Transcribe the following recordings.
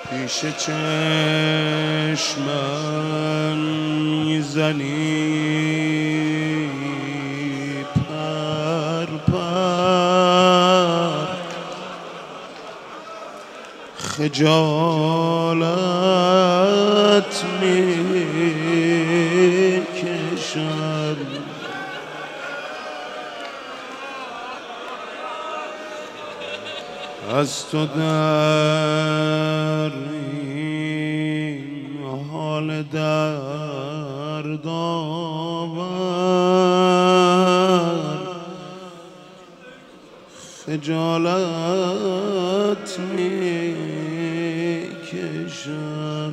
پیش چشمم میزنی پر پر، خجالت میکشم از تو در این حال دردآور، خجالت میکشم.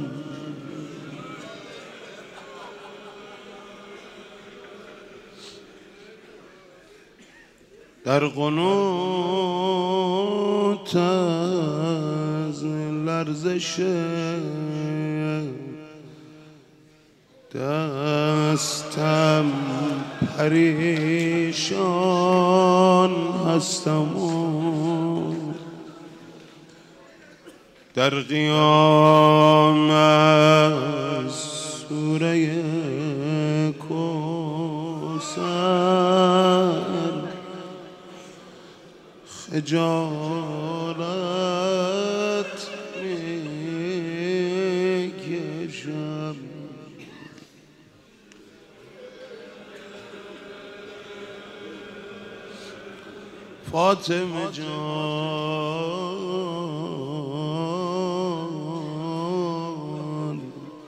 در قنوت از لرزش دستم پریشان هستم و در قیام از سوره کوثر خجالت میکشم. فاطمه جان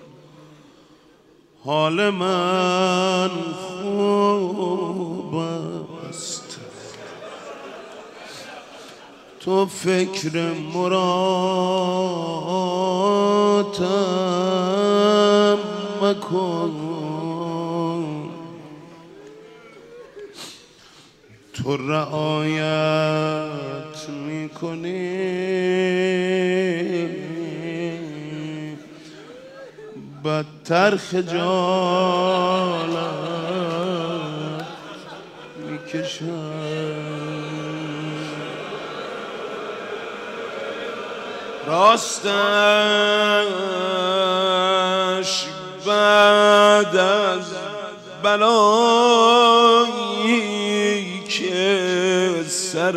حال من خوب است، تو فکر مرادم مکن، تو رعایت میکنی بدتر خجالت میکشم. راستش بعد از بلایی که سر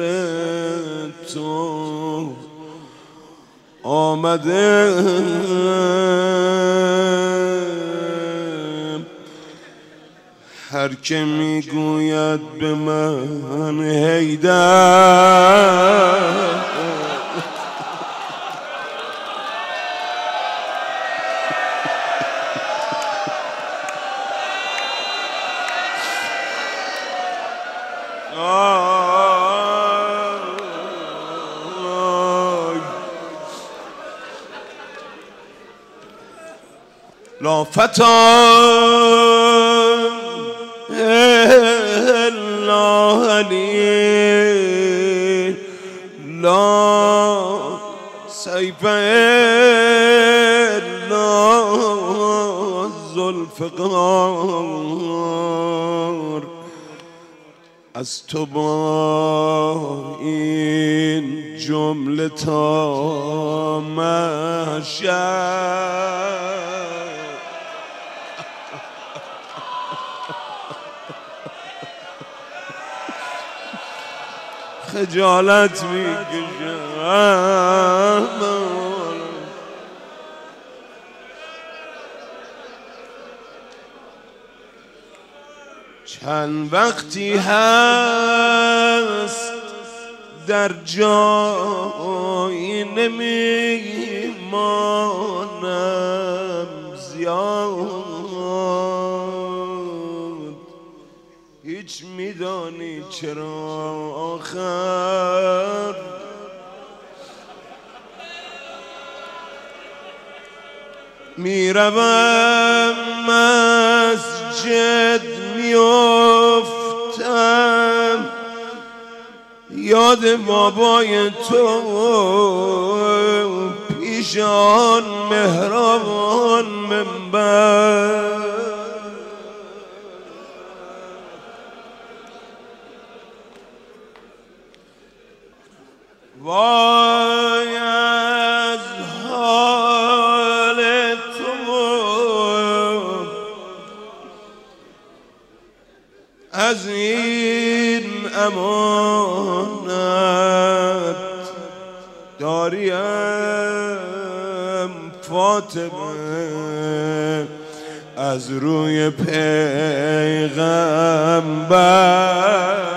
تو آمده هر که میگوید به من حیدر لا فتى إلا علي، لا سيف إلا ذوالفقار. از تو با این جمله تا محشر خجالت میکشم. چند وقتی هست در جایی نمیمانم زیاد، هیچ میدانی چرا آخر میروم مسجد میافتم یاد بابای تو پیش آن مهربان منبر. وای از داریم فاطمه از روی پیغمبر.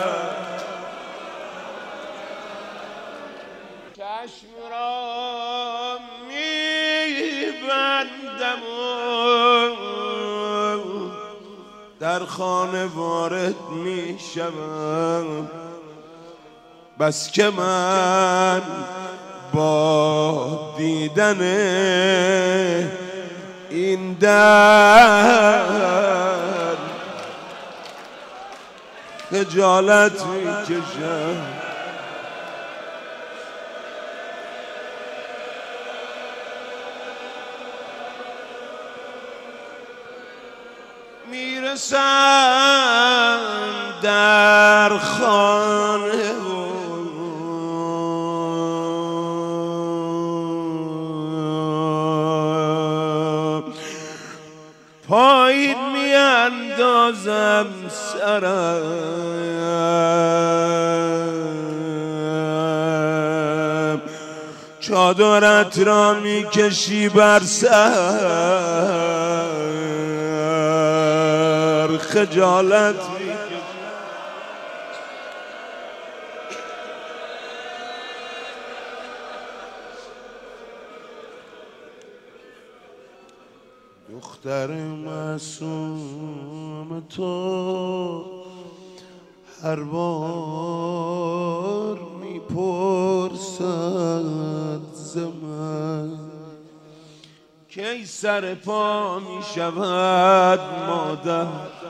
چشم را میبندم در خانه وارد میشم، بس که من با دیدن این در خجالت میکشم. میرسم در خانه پایین میاندازم سرم، چادرت را میکشی بر سر، خجالت میکشی. دختر معصوم تو هر بار میپرسد ز من کی سر پا میشود مادر.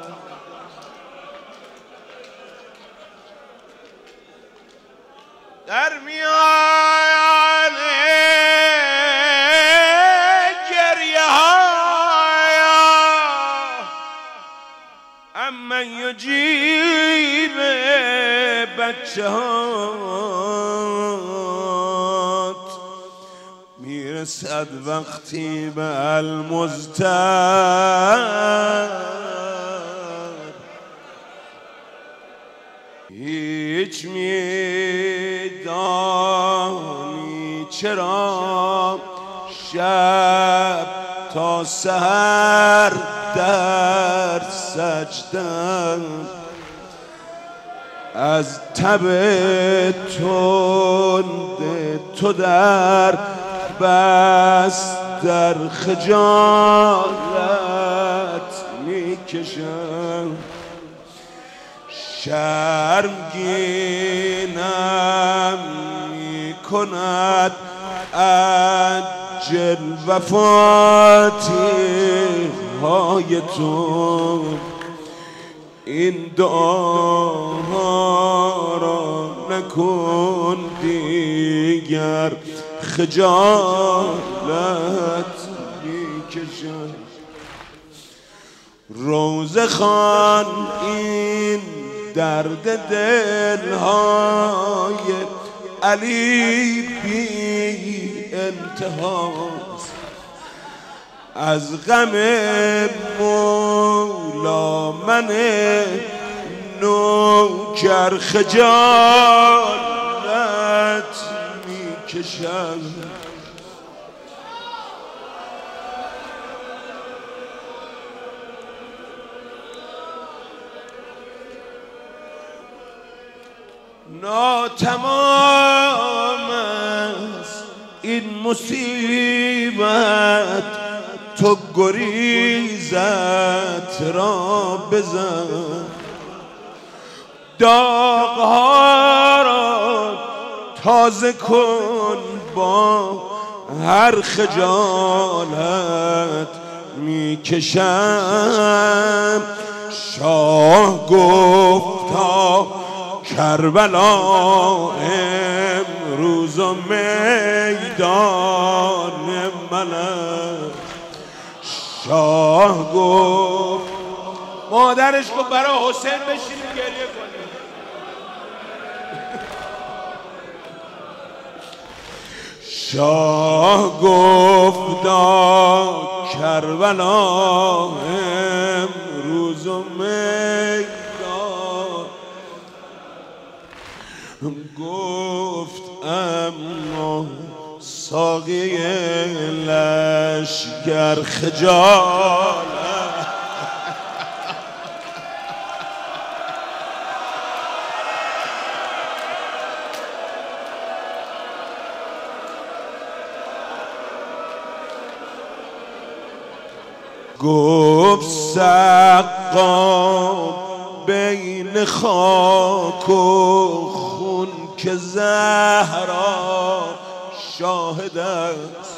در میان گریه ها اما یجیب بچه هات میرسد وقتی به المزتر، هیچ میدانی چرا شب تا سحر در سجدم از تب تند تو در بس در خجالت میکشم. شرمگینم میکند عجل وفاتی های تو، این دعاها را نکن دیگر خجالت میکشم. روزه خوان این درد دلهای علی بی انتهاست، از غم مولا من نوکر خجالت میکشم. ناتمام است این مصیبت، تو گریزت را بزن، داغها را تازه کن با هر خجالت میکشم. شاه گفتا کربلا امروز و میدان من است. شاه گفت مادرش گفت برای حسین بشینیم گریه کنیم. شاه گفت کربلا امروز و میدان، گفت اما ساقی لشکر خجالت گفت سقا بین خاک و خون که زهرا شاهد است.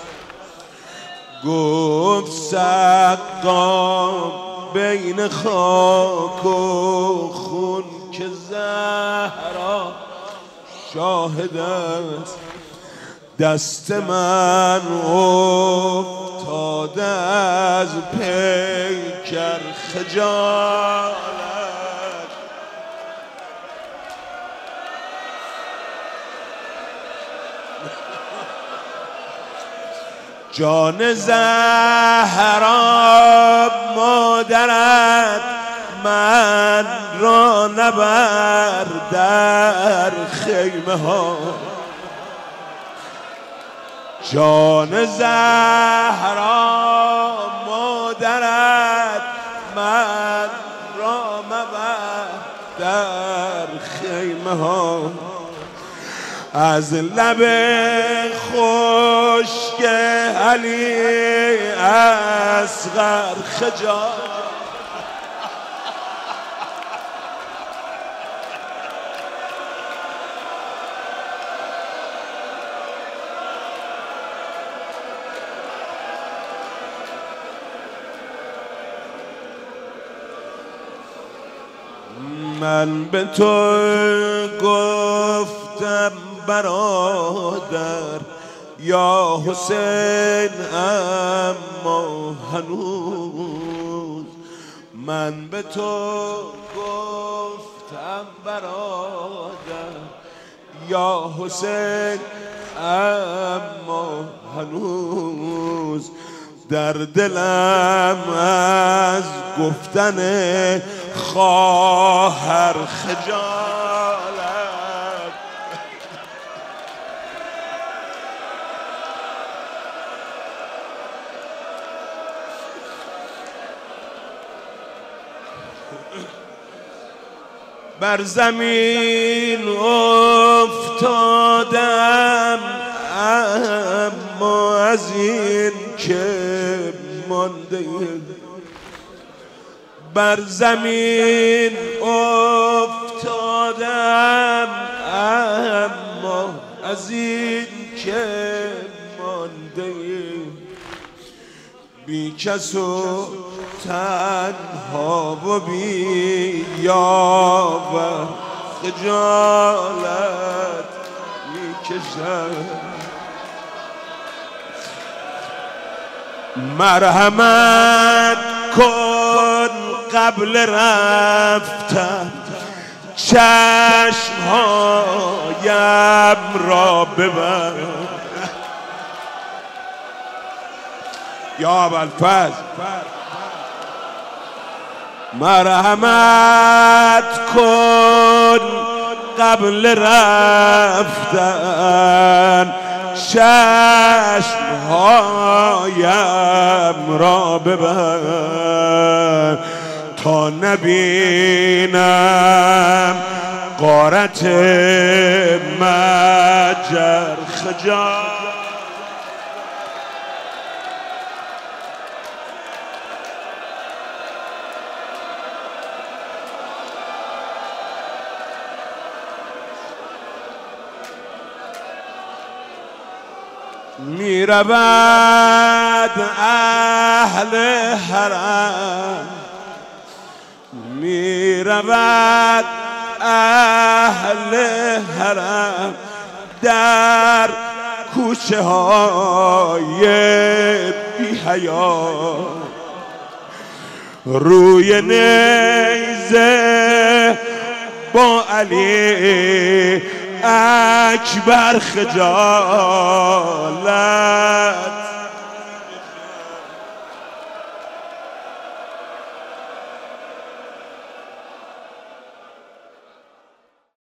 گفت سقا بین خاک و خون که زهرا شاهد است. دست من افتاده از پیکر خجالت جان زهرا مادرت من را نبر در خیمه ها. جان زهرا مادرت من را مبر در خیمه ها. از لب خشک علی اصغر خجالت من به تو گفتم برادر یا حسین اما هنوز. من به تو گفتم برادر یا حسین اما هنوز. در دلم از گفتن خواهر خجالت بر زمین افتادم اما از این که مانده. بر زمین افتادم اما از این که مانده. بی کس و تنها و بی یاور خجالت میکشم. مرحمت کن قبل رفتن چشمهایم را ببر. یا ابوالفضل مرحمت کن قبل رفتن چشمهایم را ببر تا نبینم غارت مجر خجالت. می رود اهل حرم، می رود اهل حرم در کوچه های بی حیا، روی نیزه با علی اکبر خجالت.